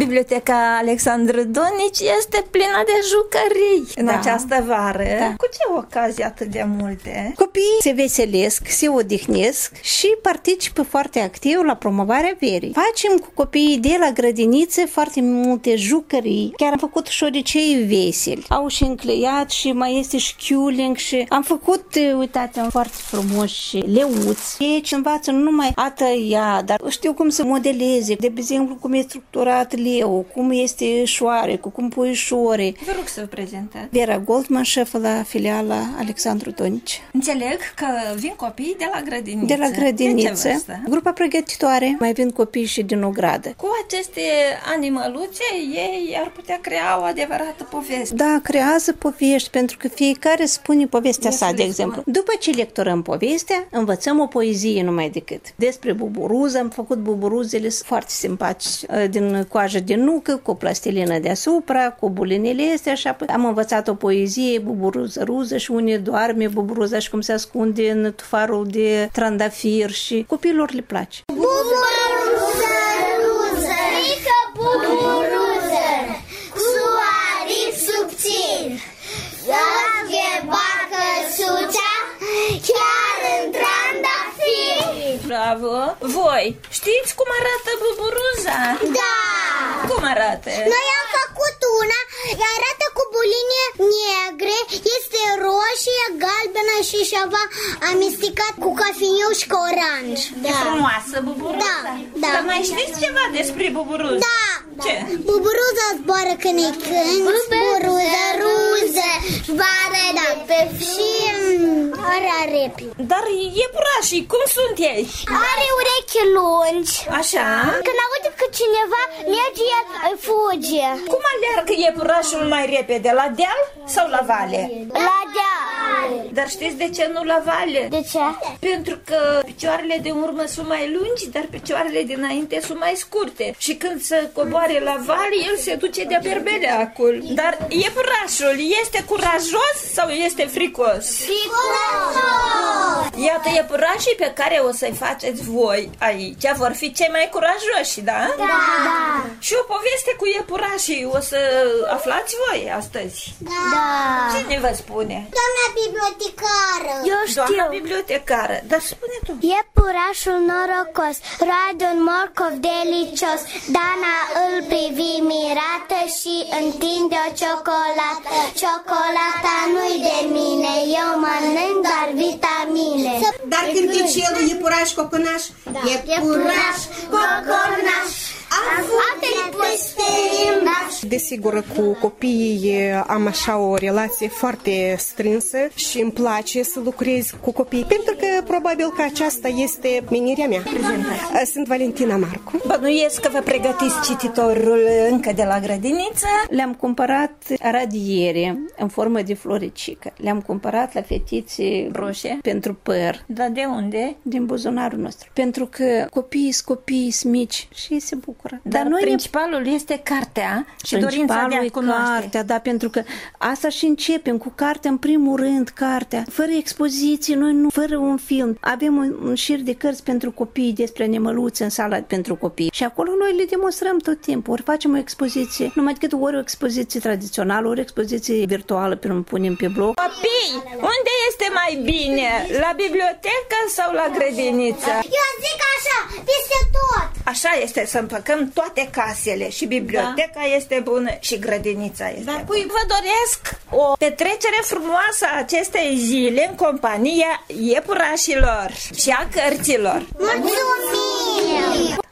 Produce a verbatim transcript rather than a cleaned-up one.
Biblioteca Alexandru Donici este plină de jucării în Da. această vară. Da. Cu ce ocazii atât de multe? Copiii se veselesc, se odihnesc și participă foarte activ la promovarea verii. Facem cu copiii de la grădiniță foarte multe jucării. Chiar am făcut șoricei veseli. Au și încleiat și mai este și chiuling și am făcut, uitați, am foarte frumoși leuți. Ei învață nu numai a tăia, dar știu cum să modeleze, de exemplu cum e structurat leu, cum este șoare, cu cum puișoare. Vă rog să vă prezentați. Vera Goldman, șefă la filiala Alexandru Donici. Înțeleg că vin copii de la grădiniță. De la De ce grădiniță, vârstă? grupa pregătitoare, mai vin copii și din ogradă. Cu aceste animăluțe, ei ar putea crea o adevărată poveste. Da, creează povești, pentru că fiecare spune povestea sa, de exemplu. După ce lecturăm povestea, învățăm o poezie numai decât. Despre buburuză, am făcut buburuzele foarte simpatici, din coajă de nucă, cu plastilină deasupra, cu bulinele astea, așa. Am învățat o poezie, buburuză ruză și unde doarme buburuza și cum se ascunde în tufarul de trandafir și copiilor le place. Buburuză, ruză, mică buburuză, cu aripi subțiri, Razghe bacă sucea, chiar în trandafiri. Bravo! Voi știți cum arată buburuza? Da! Cum arată? Noi am făcut una, arată cu buline negre, este roșie, galbenă și ceva amestecat cu cafeniu și cu oranj. E frumoasă buburuza? Da, da. Dar mai știți ceva despre buburuza? Da! Ce? Buburuza zboară când îi cânti, buburuza ruză, zboară da, pe și are arepi. Dar iepurașii, cum sunt ei? Are urechi lungi. Așa? Când aude că cineva merge, el fuge. Cum aleargă iepurașul mai repede, la deal sau la vale? La deal. Dar știți de ce nu la vale? De ce? Pentru că picioarele de urmă sunt mai lungi, dar picioarele dinainte sunt mai scurte. Și când se coboare la vale, el se duce de-a berbeleacul. Dar iepurașul este curajos sau este fricos? Fricos! Iată iepurașii pe care o să-i faceți voi aici vor fi cei mai curajoși, da? Da! Și o poveste cu iepurașii o să aflați voi astăzi. Da! Cine vă spune? Doamna bibliotecară! Eu Doamna bibliotecară, dar spune tu. Iepurașul norocos roade un morcov delicios. Dana îl privi mirată și întinde o ciocolată. Ciocolata nu-i de mine, eu mănânc doar vitamine. Dar când e celul iepuraș coconaș? Da. Iepuraș coconaș, afli peste limbaș. Desigur, cu copiii am așa o relație foarte strânsă și îmi place să lucrez cu copii, pentru că probabil că aceasta este menirea mea. Sunt Valentina Marcu. Bănuiesc că vă pregătiți cititorul încă de la grădiniță. Le-am cumpărat radiere în formă de floricică. Le-am cumpărat la fetițe Roșie? pentru păr. Dar de unde? Din buzunarul nostru. Pentru că copiii sunt copii sunt mici și ei se bucură. Dar, Dar noi principalul ne... este cartea și dorința de a cunoaște. Cartea, da, pentru că asta și începem cu cartea, în primul rând, cartea. Fără expoziții, noi nu, fără un film. Avem un, un șir de cărți pentru copii despre animăluțe în sala pentru copii. Și acolo noi le demonstrăm tot timpul. Ori facem o expoziție, numai decât ori o expoziție tradițională, ori o expoziție virtuală, pe nu punem pe blog. Copii, unde este mai bine? La bibliotecă sau la grădiniță? Eu zic așa, peste tot. Așa este, să împăcăm toate casele. Și biblioteca da. este bună și grădinița este da. bună. Vă doresc o petrecere frumoasă a acestei zile în compania iepurașilor și a cărților. Mulțumim!